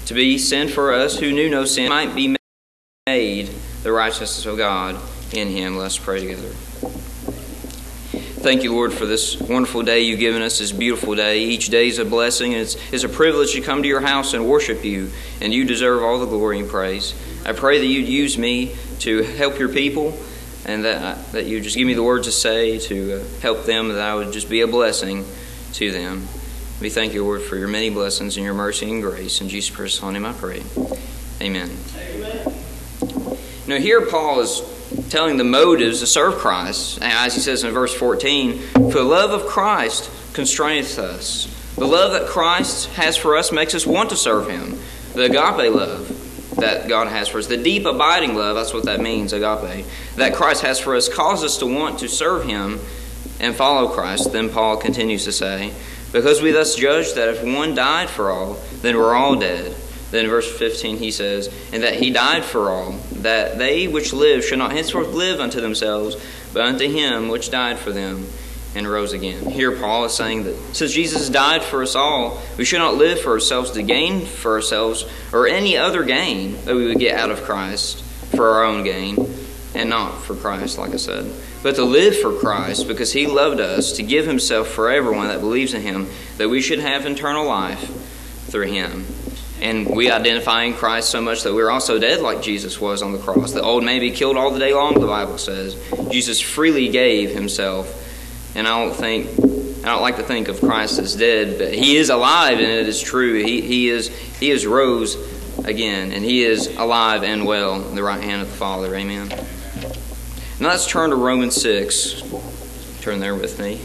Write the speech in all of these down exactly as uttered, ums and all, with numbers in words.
to be sin for us who knew no sin, might be made the righteousness of God in him. Let's pray together. Thank you, Lord, for this wonderful day you've given us, this beautiful day. Each day is a blessing. It's, it's a privilege to come to your house and worship you, and you deserve all the glory and praise. I pray that you'd use me to help your people, and that, that you just give me the words to say to uh, help them, that I would just be a blessing to them. We thank you, Lord, for your many blessings and your mercy and grace. In Jesus Christ's name I pray. Amen. Amen. Now here Paul is telling the motives to serve Christ. As he says in verse fourteen, "For the love of Christ constraineth us." The love that Christ has for us makes us want to serve him. The agape love that God has for us, the deep abiding love, that's what that means, agape, that Christ has for us causes us to want to serve him and follow Christ. Then Paul continues to say, "Because we thus judge that if one died for all, then we're all dead." Then in verse fifteen he says, "And that he died for all, that they which live should not henceforth live unto themselves, but unto him which died for them and rose again." Here Paul is saying that since Jesus died for us all, we should not live for ourselves to gain for ourselves or any other gain that we would get out of Christ for our own gain, and not for Christ, like I said, but to live for Christ because he loved us, to give himself for everyone that believes in him, that we should have eternal life through him. And we identify in Christ so much that we're also dead like Jesus was on the cross. The old man be killed all the day long, the Bible says. Jesus freely gave himself. And I don't think, I don't like to think of Christ as dead, but he is alive, and it is true. He, he is he is rose again, and he is alive and well in the right hand of the Father. Amen. Now let's turn to Romans six. Turn there with me.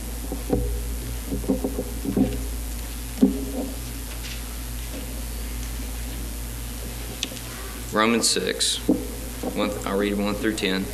Romans six. One, I'll read one through ten.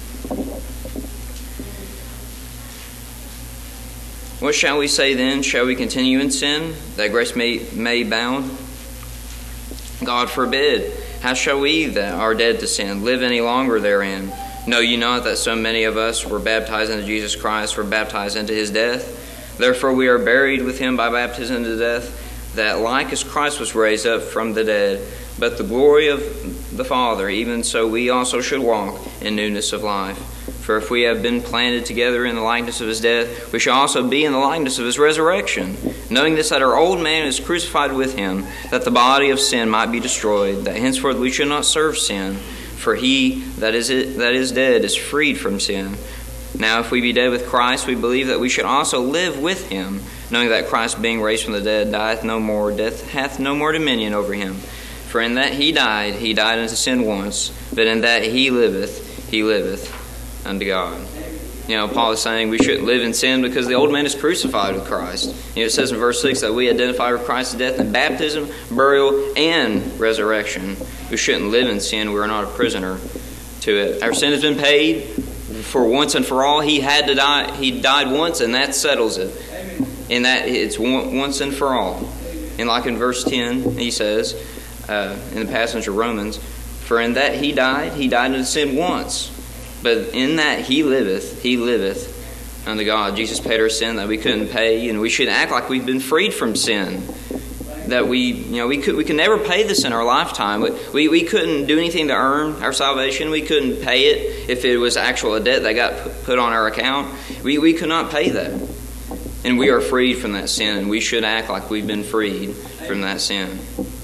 "What shall we say then? Shall we continue in sin, that grace may, may abound? God forbid. How shall we that are dead to sin live any longer therein? Know ye not that so many of us were baptized into Jesus Christ, were baptized into his death? Therefore we are buried with him by baptism into death, that like as Christ was raised up from the dead, but the glory of the Father, even so we also should walk in newness of life. For if we have been planted together in the likeness of his death, we shall also be in the likeness of his resurrection, knowing this, that our old man is crucified with him, that the body of sin might be destroyed, that henceforth we should not serve sin. For he that is it, that is dead is freed from sin. Now if we be dead with Christ, we believe that we should also live with him, knowing that Christ being raised from the dead dieth no more, death hath no more dominion over him. For in that he died, he died unto sin once, but in that he liveth, he liveth unto God." You know, Paul is saying we shouldn't live in sin because the old man is crucified with Christ. You know, it says in verse six that we identify with Christ's death in baptism, burial, and resurrection. We shouldn't live in sin. We are not a prisoner to it. Our sin has been paid for once and for all. He had to die. He died once, and that settles it. And that it's once and for all. And like in verse ten, he says, uh, in the passage of Romans, "For in that he died, he died unto sin once. But in that he liveth, he liveth unto God." Jesus paid our sin that we couldn't pay, and we should act like we've been freed from sin. That we, you know, we could we could never pay this in our lifetime. We we couldn't do anything to earn our salvation. We couldn't pay it if it was actual a debt that got put on our account. We we could not pay that, and we are freed from that sin. And we should act like we've been freed from that sin.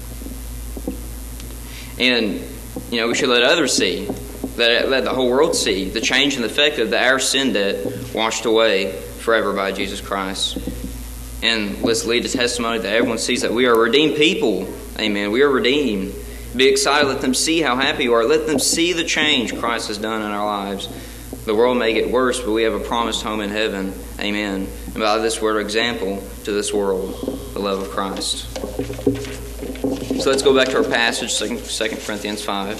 And you know, we should let others see. Let, let the whole world see the change and the effect of the, our sin debt washed away forever by Jesus Christ. And let's lead to testimony that everyone sees that we are redeemed people. Amen. We are redeemed. Be excited. Let them see how happy you are. Let them see the change Christ has done in our lives. The world may get worse, but we have a promised home in heaven. Amen. And by this word example to this world, the love of Christ. So let's go back to our passage, Second Corinthians five.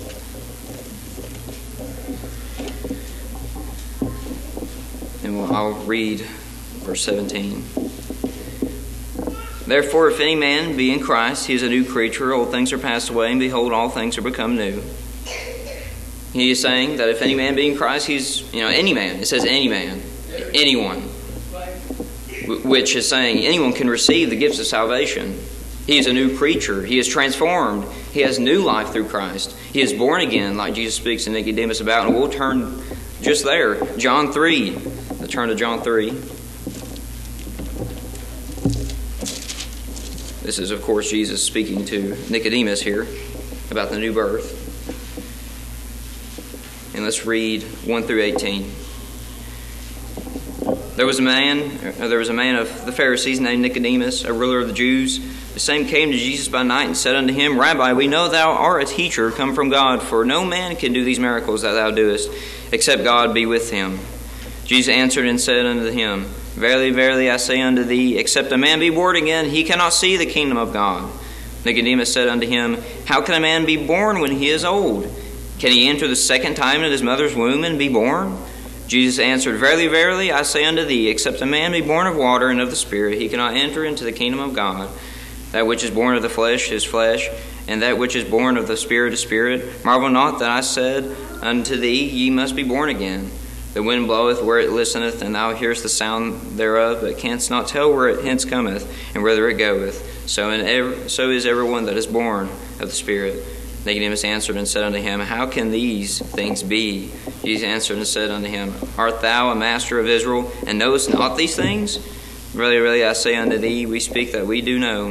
And I'll read verse seventeen. "Therefore, if any man be in Christ, he is a new creature. Old things are passed away, and behold, all things are become new." He is saying that if any man be in Christ, he's, you know, any man. It says any man, anyone. Which is saying anyone can receive the gifts of salvation. He is a new creature. He is transformed. He has new life through Christ. He is born again, like Jesus speaks to Nicodemus about. And we'll turn just there. John three. Let's turn to John three. This is, of course, Jesus speaking to Nicodemus here about the new birth. And let's read one through eighteen. There was a man, there was a man of the Pharisees named Nicodemus, a ruler of the Jews. The same came to Jesus by night and said unto him, Rabbi, we know thou art a teacher come from God, for no man can do these miracles that thou doest, except God be with him. Jesus answered and said unto him, Verily, verily, I say unto thee, except a man be born again, he cannot see the kingdom of God. Nicodemus said unto him, How can a man be born when he is old? Can he enter the second time in his mother's womb and be born? Jesus answered, Verily, verily, I say unto thee, except a man be born of water and of the Spirit, he cannot enter into the kingdom of God. That which is born of the flesh is flesh, and that which is born of the Spirit is spirit. Marvel not that I said unto thee, Ye must be born again. The wind bloweth where it listeneth, and thou hearest the sound thereof, but canst not tell where it hence cometh, and whither it goeth. So, in every, so is every one that is born of the Spirit. Nicodemus answered and said unto him, How can these things be? Jesus answered and said unto him, Art thou a master of Israel, and knowest not these things? Really, really, I say unto thee, we speak that we do know,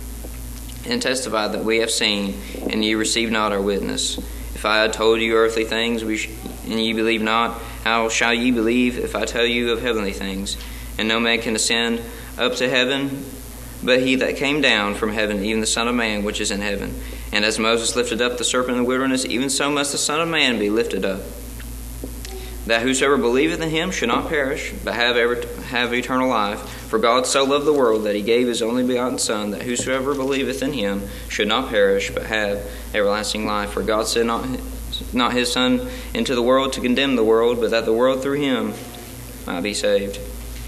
and testify that we have seen, and ye receive not our witness. If I had told you earthly things, we sh- and ye believe not, how shall ye believe if I tell you of heavenly things? And no man can ascend up to heaven, but he that came down from heaven, even the Son of Man which is in heaven. And as Moses lifted up the serpent in the wilderness, even so must the Son of Man be lifted up, that whosoever believeth in him should not perish, but have ever have eternal life. For God so loved the world that he gave his only begotten Son, that whosoever believeth in him should not perish, but have everlasting life. For God sent not, not his Son into the world to condemn the world, but that the world through him might be saved.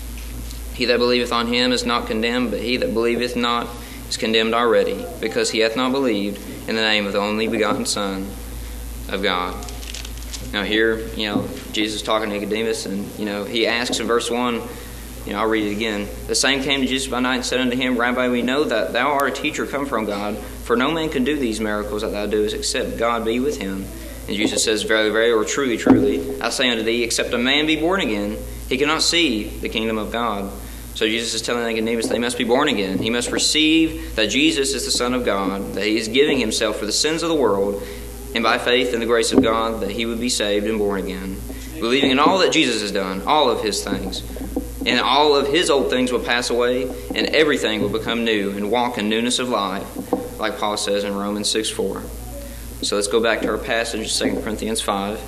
He that believeth on him is not condemned, but he that believeth not is condemned already, because he hath not believed in the name of the only begotten Son of God. Now here, you know, Jesus is talking to Nicodemus, and, you know, he asks in verse one, you know, I'll read it again. The same came to Jesus by night and said unto him, Rabbi, we know that thou art a teacher come from God, for no man can do these miracles that thou doest, except God be with him. And Jesus says, Verily, verily, or truly, truly, I say unto thee, except a man be born again, he cannot see the kingdom of God. So Jesus is telling Nicodemus they must be born again. He must receive that Jesus is the Son of God, that he is giving himself for the sins of the world, and by faith in the grace of God, that he would be saved and born again. Believing in all that Jesus has done, all of his things. And all of his old things will pass away, and everything will become new, and walk in newness of life, like Paul says in Romans six four. So let's go back to our passage, Second Corinthians five.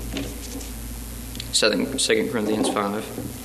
Second Corinthians five.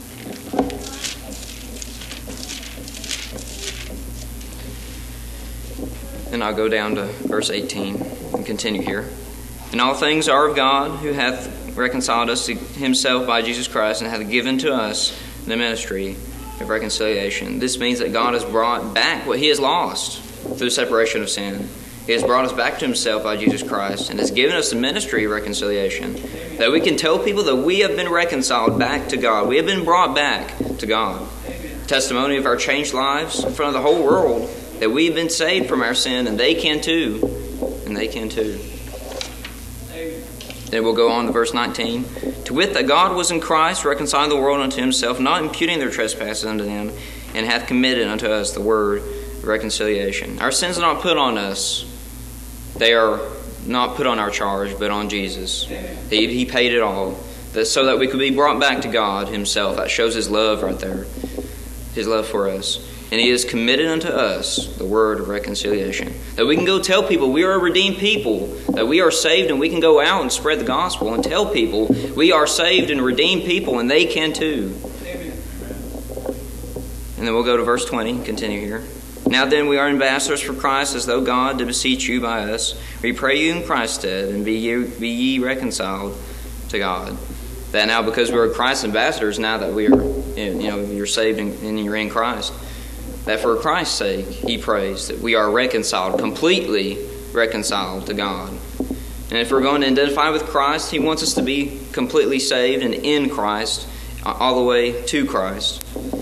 And I'll go down to verse eighteen and continue here. And all things are of God, who hath reconciled us to himself by Jesus Christ, and hath given to us the ministry of reconciliation. This means that God has brought back what he has lost through the separation of sin. He has brought us back to himself by Jesus Christ, and has given us the ministry of reconciliation, that we can tell people that we have been reconciled back to God. We have been brought back to God. Testimony of our changed lives in front of the whole world, that we've been saved from our sin, and they can too. And they can too. Then we'll go on to verse nineteen. To wit, that God was in Christ, reconciling the world unto himself, not imputing their trespasses unto them, and hath committed unto us the word of reconciliation. Our sins are not put on us. They are not put on our charge, but on Jesus. He, he paid it all, so that we could be brought back to God himself. That shows his love right there. His love for us. And he has committed unto us the word of reconciliation. That we can go tell people we are a redeemed people. That we are saved, and we can go out and spread the gospel and tell people we are saved and redeemed people, and they can too. Amen. And then we'll go to verse twenty and continue here. Now then, we are ambassadors for Christ, as though God did beseech you by us. We pray you in Christ's stead, and be ye, be ye reconciled to God. That now, because we are Christ's ambassadors, now that we are, you know, you're saved and you're in Christ, that for Christ's sake, he prays that we are reconciled, completely reconciled to God. And if we're going to identify with Christ, he wants us to be completely saved and in Christ, all the way to Christ.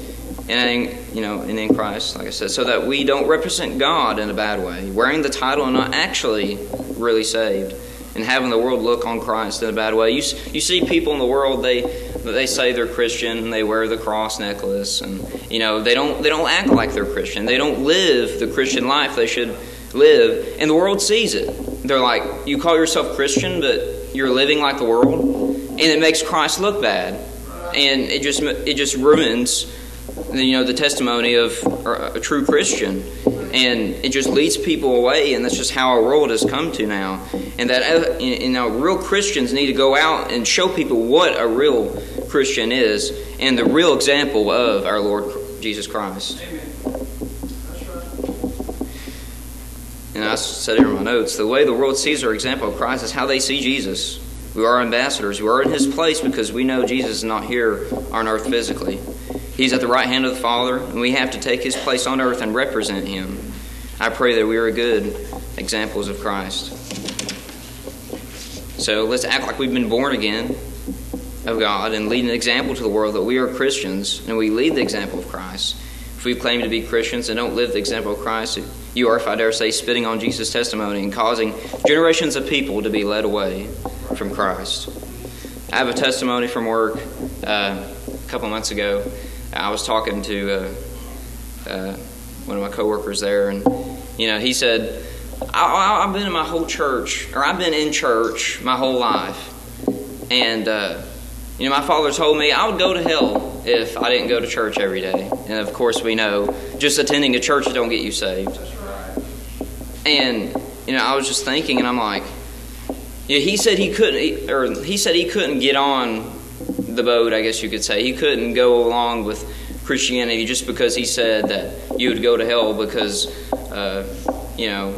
and you know, and in Christ, like I said, so that we don't represent God in a bad way, wearing the title and not actually really saved, and having the world look on Christ in a bad way. You you see people in the world, they they say they're Christian, and they wear the cross necklace, and you know they don't they don't act like they're Christian. They don't live the Christian life they should live, and the world sees it. They're like, you call yourself Christian, but you're living like the world, and it makes Christ look bad, and it just it just ruins, you know, the testimony of a true Christian, and it just leads people away, and that's just how our world has come to now. And that, you know, real Christians need to go out and show people what a real Christian is, and the real example of our Lord Jesus Christ. Amen. That's right. And I said here in my notes, the way the world sees our example of Christ is how they see Jesus. We are ambassadors. We are in His place because we know Jesus is not here on earth physically. He's at the right hand of the Father, and we have to take His place on earth and represent Him. I pray that we are good examples of Christ. So let's act like we've been born again of God and lead an example to the world that we are Christians and we lead the example of Christ. If we claim to be Christians and don't live the example of Christ, you are, if I dare say, spitting on Jesus' testimony and causing generations of people to be led away from Christ. I have a testimony from work uh, a couple months ago. I was talking to uh, uh, one of my coworkers there, and you know, he said, I, I've been in my whole church, or I've been in church my whole life, and uh, you know, my father told me I would go to hell if I didn't go to church every day. And of course, we know just attending a church don't get you saved. That's right. And you know, I was just thinking, and I'm like, yeah, he said he couldn't, or he said he couldn't get on the boat, I guess you could say. He couldn't go along with Christianity just because he said that you would go to hell because, uh, you know,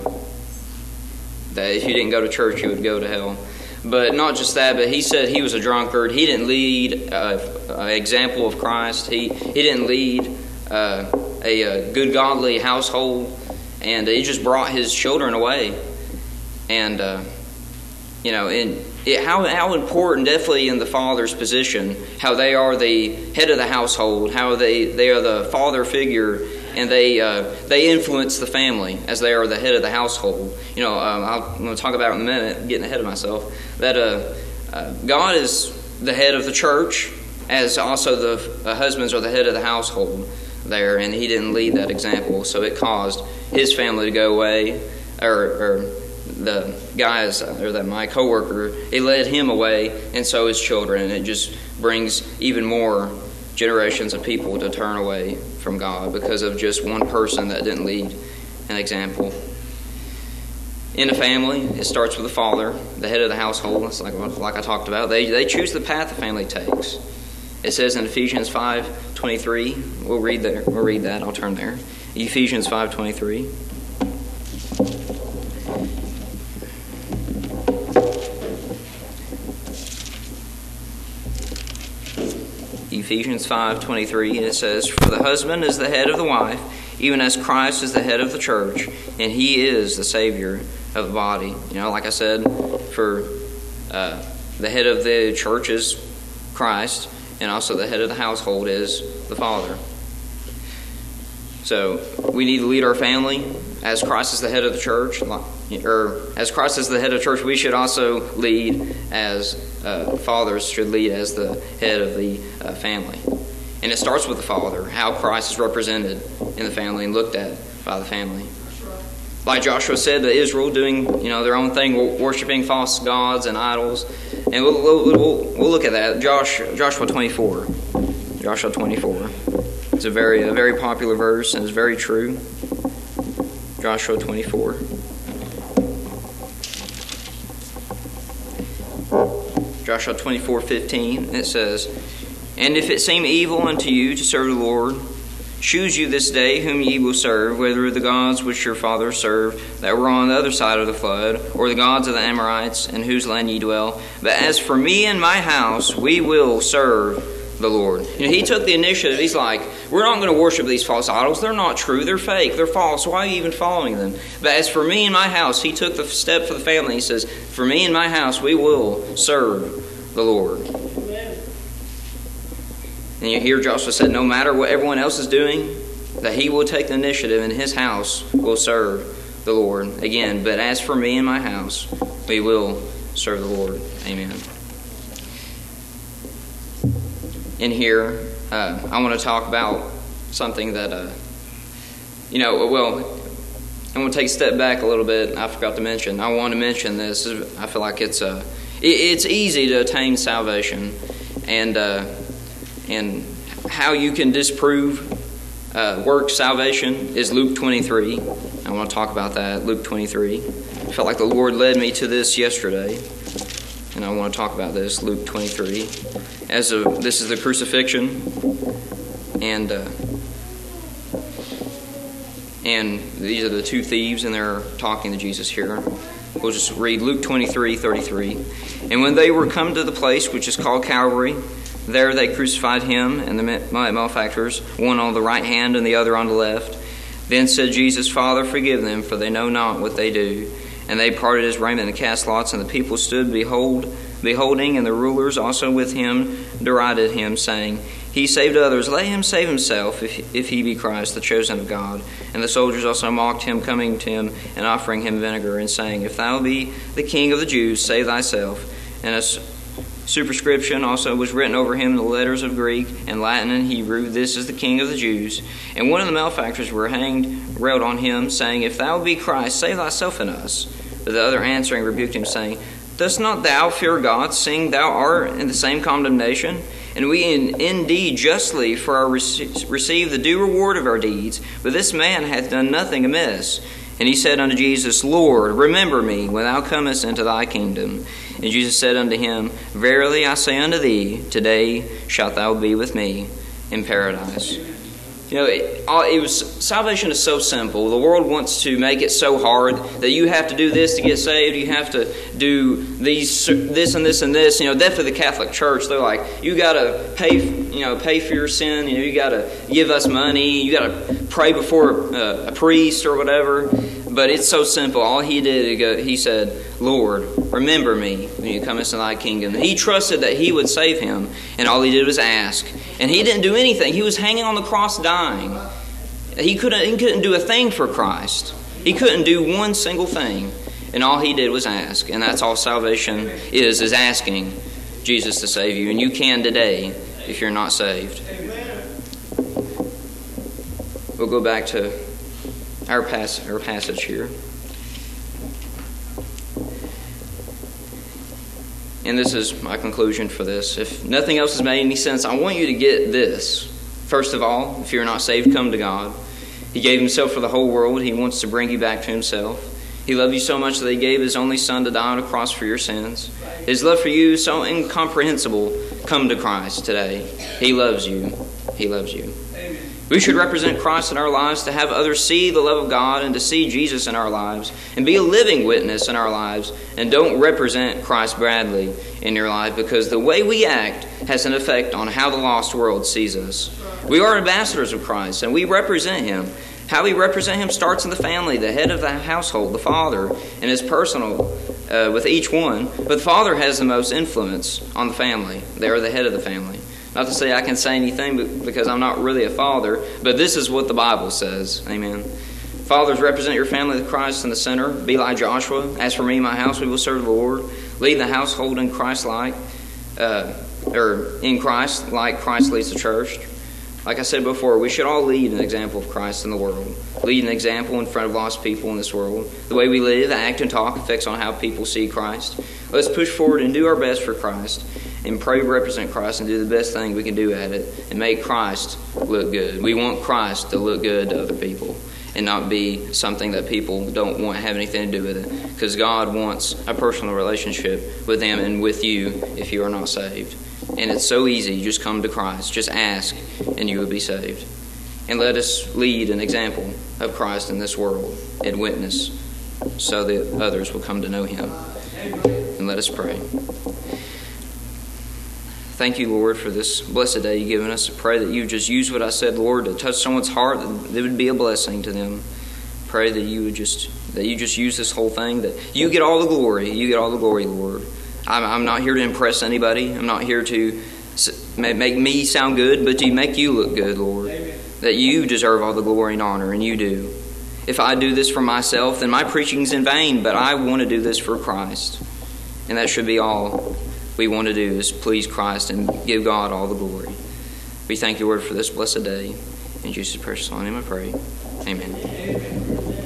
that if you didn't go to church, you would go to hell. But not just that, but he said he was a drunkard. He didn't lead uh, an example of Christ. He, he didn't lead uh, a, a good, godly household. And he just brought his children away. And, uh, you know, in It, how how important, definitely in the father's position, how they are the head of the household, how they, they are the father figure, and they uh, they influence the family as they are the head of the household. You know, um, I'll, I'm going to talk about it in a minute, getting ahead of myself, that uh, uh, God is the head of the church, as also the uh, husbands are the head of the household there, and he didn't lead that example, so it caused his family to go away, or... or the guys, or that my coworker, it led him away, and so his children, and it just brings even more generations of people to turn away from God because of just one person that didn't lead an example. In a family, it starts with the father, the head of the household. It's like like I talked about. They they choose the path the family takes. It says in Ephesians five twenty-three. We'll read there. We'll read that. I'll turn there. Ephesians five twenty-three. Ephesians five twenty-three, and it says, "For the husband is the head of the wife, even as Christ is the head of the church, and he is the Savior of the body." You know, like I said, for uh, the head of the church is Christ, and also the head of the household is the Father. So we need to lead our family as Christ is the head of the church, or as Christ is the head of the church, we should also lead as uh, fathers should lead as the head of the uh, family. And it starts with the father, how Christ is represented in the family and looked at by the family. Like Joshua said to Israel, doing you know their own thing, worshiping false gods and idols. And we'll, we'll, we'll, we'll look at that. Josh, Joshua twenty-four. Joshua twenty-four. It's a very, a very popular verse and it's very true. Joshua twenty-four. Joshua twenty-four fifteen, it says, "And if it seem evil unto you to serve the Lord, choose you this day whom ye will serve, whether the gods which your fathers served that were on the other side of the flood, or the gods of the Amorites, in whose land ye dwell. But as for me and my house, we will serve the Lord." You know, he took the initiative. He's like, we're not going to worship these false idols. They're not true. They're fake. They're false. Why are you even following them? But as for me and my house, he took the step for the family. He says, for me and my house, we will serve the Lord. Amen. And you hear Joshua said, no matter what everyone else is doing, that he will take the initiative and his house will serve the Lord. Again, but as for me and my house, we will serve the Lord. Amen. In here, uh, I want to talk about something that, uh, you know, well, I'm going to take a step back a little bit. I forgot to mention. I want to mention this. I feel like it's uh, it, it's easy to attain salvation, and uh, and how you can disprove uh, work salvation is Luke twenty-three. I want to talk about that. Luke twenty-three. I felt like the Lord led me to this yesterday, and I want to talk about this. Luke twenty-three. As a, this is the crucifixion, and. Uh, And these are the two thieves, and they're talking to Jesus here. We'll just read Luke twenty-three, thirty-three. And when they were come to the place which is called Calvary, there they crucified him and the malefactors, one on the right hand and the other on the left. Then said Jesus, Father, forgive them, for they know not what they do. And they parted his raiment and cast lots, and the people stood behold, beholding, and the rulers also with him derided him, saying, He saved others, let him save himself, if, if he be Christ, the chosen of God. And the soldiers also mocked him, coming to him and offering him vinegar, and saying, If thou be the king of the Jews, save thyself. And a superscription also was written over him in the letters of Greek and Latin and Hebrew, This is the king of the Jews. And one of the malefactors were hanged, railed on him, saying, If thou be Christ, save thyself and us. But the other answering rebuked him, saying, Dost not thou fear God, seeing thou art in the same condemnation? And we in, indeed justly for our rece- receive the due reward of our deeds, but this man hath done nothing amiss. And he said unto Jesus, Lord, remember me when thou comest into thy kingdom. And Jesus said unto him, Verily I say unto thee, today shalt thou be with me in paradise. You know, it, it was salvation is so simple. The world wants to make it so hard that you have to do this to get saved. You have to do these, this and this and this. You know, definitely the Catholic Church. They're like, you got to pay, you know, pay for your sin. You know, you got to give us money. You got to pray before a, a priest or whatever. But it's so simple. All he did, he said, Lord, remember me when you come into thy kingdom. He trusted that he would save him, and all he did was ask. And he didn't do anything. He was hanging on the cross dying. He couldn't, he couldn't do a thing for Christ. He couldn't do one single thing. And all he did was ask. And that's all salvation is, is asking Jesus to save you. And you can today if you're not saved. We'll go back to Our, pass, our passage here. And this is my conclusion for this. If nothing else has made any sense, I want you to get this. First of all, if you're not saved, come to God. He gave himself for the whole world. He wants to bring you back to himself. He loved you so much that he gave his only son to die on a cross for your sins. His love for you is so incomprehensible. Come to Christ today. He loves you. He loves you. We should represent Christ in our lives to have others see the love of God and to see Jesus in our lives and be a living witness in our lives. And don't represent Christ badly in your life, because the way we act has an effect on how the lost world sees us. We are ambassadors of Christ and we represent him. How we represent him starts in the family, the head of the household, the father, and is personal uh, with each one. But the father has the most influence on the family. They are the head of the family. Not to say I can say anything because I'm not really a father, but this is what the Bible says. Amen. Fathers, represent your family with Christ in the center. Be like Joshua. As for me and my house, we will serve the Lord. Lead the household in Christ like, uh, or in Christ like Christ leads the church. Like I said before, we should all lead an example of Christ in the world. Lead an example in front of lost people in this world. The way we live, act, and talk affects on how people see Christ. Let's push forward and do our best for Christ. And pray to represent Christ and do the best thing we can do at it and make Christ look good. We want Christ to look good to other people and not be something that people don't want to have anything to do with it. Because God wants a personal relationship with them and with you if you are not saved. And it's so easy. You just come to Christ. Just ask and you will be saved. And let us lead an example of Christ in this world and witness so that others will come to know him. And let us pray. Thank you, Lord, for this blessed day you've given us. I pray that you just use what I said, Lord, to touch someone's heart, that it would be a blessing to them. Pray that you would just that you just use this whole thing, that you get all the glory. You get all the glory, Lord. I'm, I'm not here to impress anybody. I'm not here to make me sound good, but to make you look good, Lord. Amen. That you deserve all the glory and honor, and you do. If I do this for myself, then my preaching's in vain, but I want to do this for Christ. And that should be all we want to do, is please Christ and give God all the glory. We thank you, Lord, for this blessed day. In Jesus' precious name I pray. Amen. Amen.